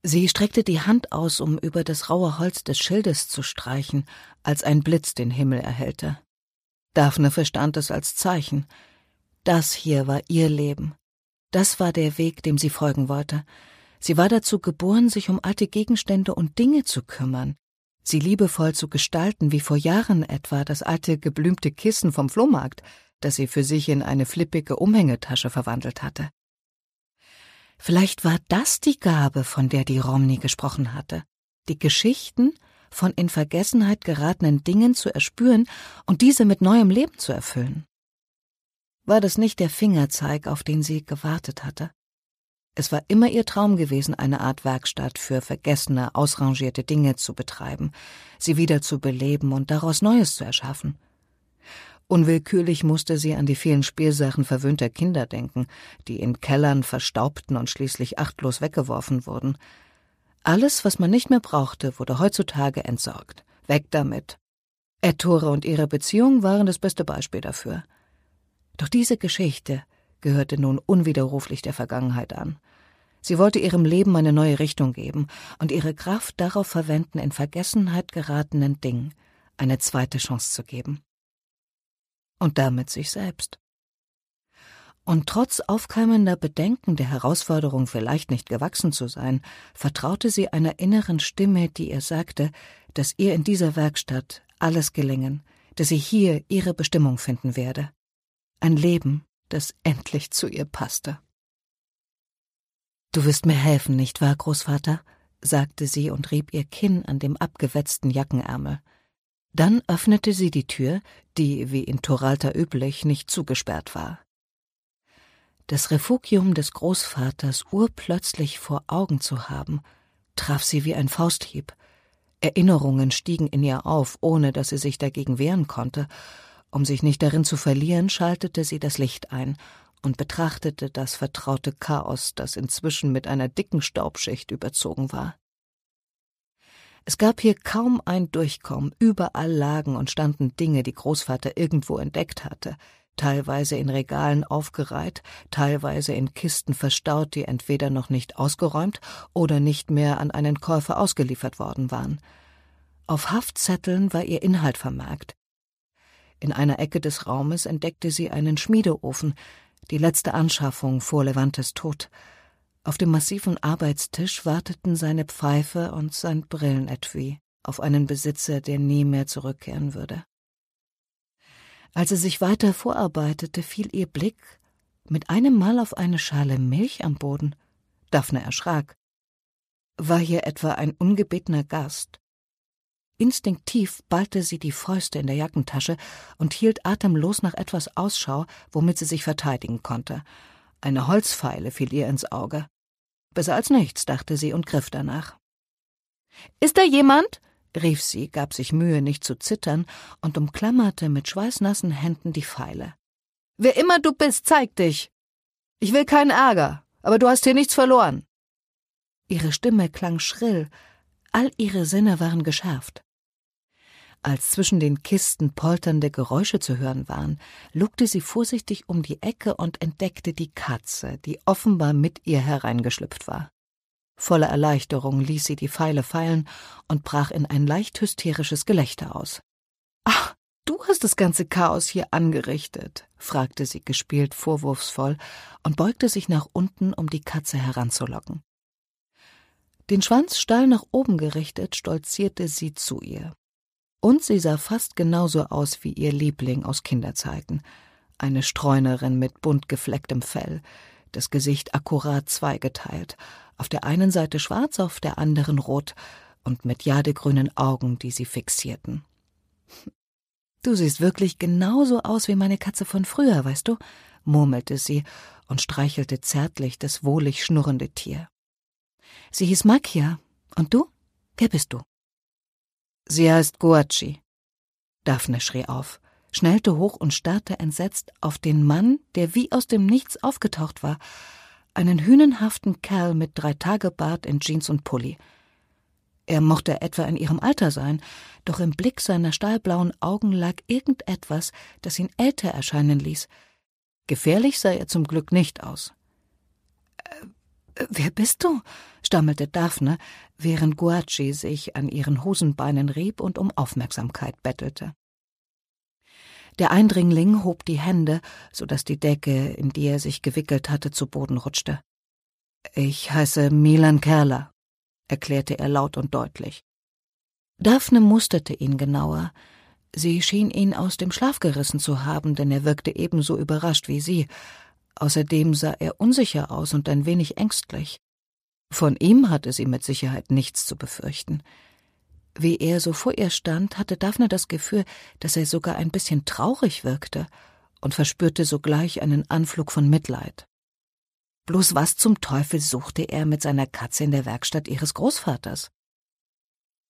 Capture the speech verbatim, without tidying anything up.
Sie streckte die Hand aus, um über das raue Holz des Schildes zu streichen, als ein Blitz den Himmel erhellte. Daphne verstand es als Zeichen. Das hier war ihr Leben. Das war der Weg, dem sie folgen wollte. Sie war dazu geboren, sich um alte Gegenstände und Dinge zu kümmern, sie liebevoll zu gestalten, wie vor Jahren etwa das alte geblümte Kissen vom Flohmarkt, das sie für sich in eine flippige Umhängetasche verwandelt hatte. Vielleicht war das die Gabe, von der die Romney gesprochen hatte, die Geschichten von in Vergessenheit geratenen Dingen zu erspüren und diese mit neuem Leben zu erfüllen. War das nicht der Fingerzeig, auf den sie gewartet hatte? Es war immer ihr Traum gewesen, eine Art Werkstatt für vergessene, ausrangierte Dinge zu betreiben, sie wieder zu beleben und daraus Neues zu erschaffen. Unwillkürlich musste sie an die vielen Spielsachen verwöhnter Kinder denken, die in Kellern verstaubten und schließlich achtlos weggeworfen wurden. Alles, was man nicht mehr brauchte, wurde heutzutage entsorgt. Weg damit. Ettore und ihre Beziehung waren das beste Beispiel dafür. Doch diese Geschichte gehörte nun unwiderruflich der Vergangenheit an. Sie wollte ihrem Leben eine neue Richtung geben und ihre Kraft darauf verwenden, in Vergessenheit geratenen Dingen eine zweite Chance zu geben. Und damit sich selbst. Und trotz aufkeimender Bedenken, der Herausforderung vielleicht nicht gewachsen zu sein, vertraute sie einer inneren Stimme, die ihr sagte, dass ihr in dieser Werkstatt alles gelingen, dass sie hier ihre Bestimmung finden werde. Ein Leben, das endlich zu ihr passte. »Du wirst mir helfen, nicht wahr, Großvater?« sagte sie und rieb ihr Kinn an dem abgewetzten Jackenärmel. Dann öffnete sie die Tür, die, wie in Toralta üblich, nicht zugesperrt war. Das Refugium des Großvaters urplötzlich vor Augen zu haben, traf sie wie ein Fausthieb. Erinnerungen stiegen in ihr auf, ohne dass sie sich dagegen wehren konnte. Um sich nicht darin zu verlieren, schaltete sie das Licht ein und betrachtete das vertraute Chaos, das inzwischen mit einer dicken Staubschicht überzogen war. Es gab hier kaum ein Durchkommen, überall lagen und standen Dinge, die Großvater irgendwo entdeckt hatte, teilweise in Regalen aufgereiht, teilweise in Kisten verstaut, die entweder noch nicht ausgeräumt oder nicht mehr an einen Käufer ausgeliefert worden waren. Auf Haftzetteln war ihr Inhalt vermerkt. In einer Ecke des Raumes entdeckte sie einen Schmiedeofen, die letzte Anschaffung vor Levantes Tod. Auf dem massiven Arbeitstisch warteten seine Pfeife und sein Brillenetui auf einen Besitzer, der nie mehr zurückkehren würde. Als sie sich weiter vorarbeitete, fiel ihr Blick mit einem Mal auf eine Schale Milch am Boden. Daphne erschrak. War hier etwa ein ungebetener Gast? Instinktiv ballte sie die Fäuste in der Jackentasche und hielt atemlos nach etwas Ausschau, womit sie sich verteidigen konnte. Eine Holzfeile fiel ihr ins Auge. Besser als nichts, dachte sie und griff danach. »Ist da jemand?« rief sie, gab sich Mühe, nicht zu zittern und umklammerte mit schweißnassen Händen die Feile. »Wer immer du bist, zeig dich! Ich will keinen Ärger, aber du hast hier nichts verloren!« Ihre Stimme klang schrill, all ihre Sinne waren geschärft. Als zwischen den Kisten polternde Geräusche zu hören waren, lugte sie vorsichtig um die Ecke und entdeckte die Katze, die offenbar mit ihr hereingeschlüpft war. Voller Erleichterung ließ sie die Feile fallen und brach in ein leicht hysterisches Gelächter aus. »Ach, du hast das ganze Chaos hier angerichtet«, fragte sie gespielt vorwurfsvoll und beugte sich nach unten, um die Katze heranzulocken. Den Schwanz steil nach oben gerichtet, stolzierte sie zu ihr. Und sie sah fast genauso aus wie ihr Liebling aus Kinderzeiten. Eine Streunerin mit bunt geflecktem Fell, das Gesicht akkurat zweigeteilt, auf der einen Seite schwarz, auf der anderen rot und mit jadegrünen Augen, die sie fixierten. »Du siehst wirklich genauso aus wie meine Katze von früher, weißt du?« murmelte sie und streichelte zärtlich das wohlig schnurrende Tier. »Sie hieß Makia. Und du? Wer bist du?« »Sie heißt Guaci.« Daphne schrie auf, schnellte hoch und starrte entsetzt auf den Mann, der wie aus dem Nichts aufgetaucht war, einen hünenhaften Kerl mit Dreitagebart in Jeans und Pulli. Er mochte etwa in ihrem Alter sein, doch im Blick seiner stahlblauen Augen lag irgendetwas, das ihn älter erscheinen ließ. Gefährlich sah er zum Glück nicht aus. Äh, »Wer bist du?« stammelte Daphne, während Guaci sich an ihren Hosenbeinen rieb und um Aufmerksamkeit bettelte. Der Eindringling hob die Hände, so dass die Decke, in die er sich gewickelt hatte, zu Boden rutschte. »Ich heiße Milan Kerler«, erklärte er laut und deutlich. Daphne musterte ihn genauer. Sie schien ihn aus dem Schlaf gerissen zu haben, denn er wirkte ebenso überrascht wie sie. Außerdem sah er unsicher aus und ein wenig ängstlich. Von ihm hatte sie mit Sicherheit nichts zu befürchten. Wie er so vor ihr stand, hatte Daphne das Gefühl, dass er sogar ein bisschen traurig wirkte und verspürte sogleich einen Anflug von Mitleid. Bloß was zum Teufel suchte er mit seiner Katze in der Werkstatt ihres Großvaters?